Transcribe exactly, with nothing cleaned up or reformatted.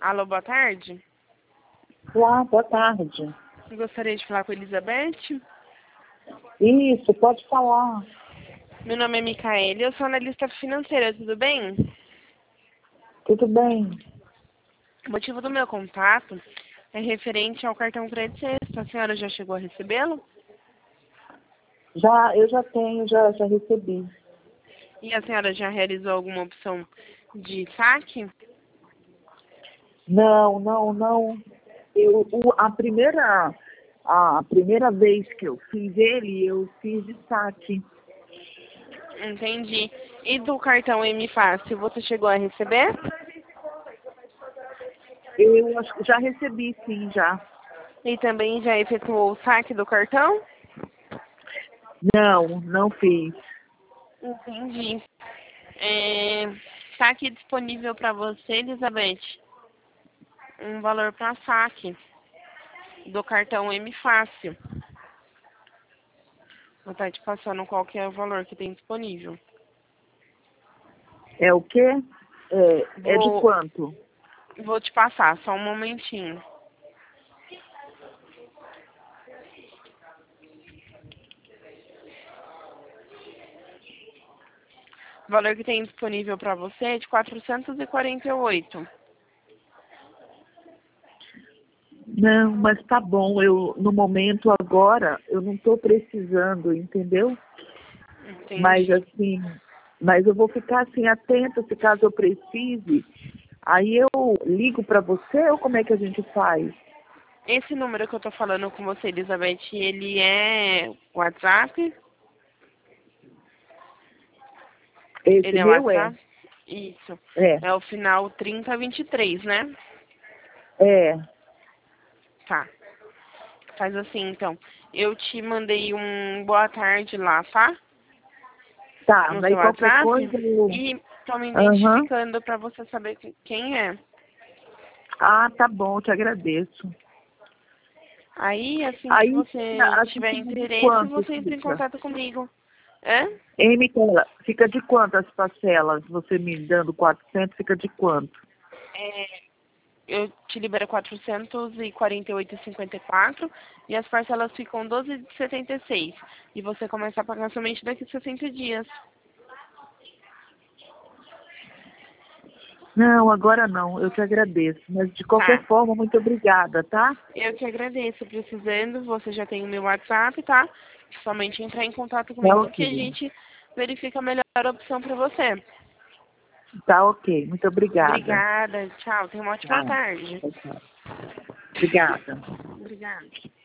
Alô, boa tarde. Olá, boa tarde. Gostaria de falar com a Elizabeth. Isso, pode falar. Meu nome é Micaele, eu sou analista financeira, tudo bem? Tudo bem? O motivo do meu contato é referente ao cartão Crédito Sexta. A senhora já chegou a recebê-lo? Já, eu já tenho, já, já recebi. E a senhora já realizou alguma opção de saque? Não, não, não. Eu, o, a primeira, a primeira vez que eu fiz ele, eu fiz de saque. Entendi. E do cartão M Fácil, você chegou a receber? Eu acho que já recebi, sim, já. E também já efetuou o saque do cartão? Não, não fiz. Entendi. É, tá aqui disponível para você, Elizabeth, um valor para saque do cartão M Fácil. Vou estar te passando qual que é o valor que tem disponível. É o quê? É, é de Vou, quanto? vou te passar, só um momentinho. O valor que tem disponível para você é de quatrocentos e quarenta e oito. Não, mas tá bom. Eu, no momento agora, eu não estou precisando, entendeu? Mas Entendi. assim, mas eu vou ficar assim atenta se caso eu precise. Aí eu ligo para você ou como é que a gente faz? Esse número que eu tô falando com você, Elizabeth, ele é WhatsApp? Esse Ele é meu é. WhatsApp? Isso. É. É o final trinta vinte e três, né? É. Tá. Faz assim, então. Eu te mandei um boa tarde lá, tá? Tá, No daí seu qualquer WhatsApp. coisa eu. E tô me Aham. identificando pra você saber quem é. Ah, tá bom, eu te agradeço. Aí, assim que Aí você assim, tiver fica de interesse, quanto você entra em fica? contato comigo. É? Hein, Micaela, fica de quanto as parcelas? Você me dando quatrocentos, fica de quanto? É, eu te libero quatrocentos e quarenta e oito e cinquenta e quatro e as parcelas ficam doze de setenta e seis. E você começa a pagar somente daqui a sessenta dias. Não, agora não, eu te agradeço. Mas de qualquer Tá. forma, muito obrigada, tá? Eu que agradeço. Precisando, você já tem o meu WhatsApp, tá? Somente entrar em contato Tá comigo que a ok. gente verifica a melhor opção para você. Tá ok, muito obrigada. Obrigada. Tchau. Tenha uma ótima Tá. tarde. Tchau, tchau. Obrigada. Obrigada.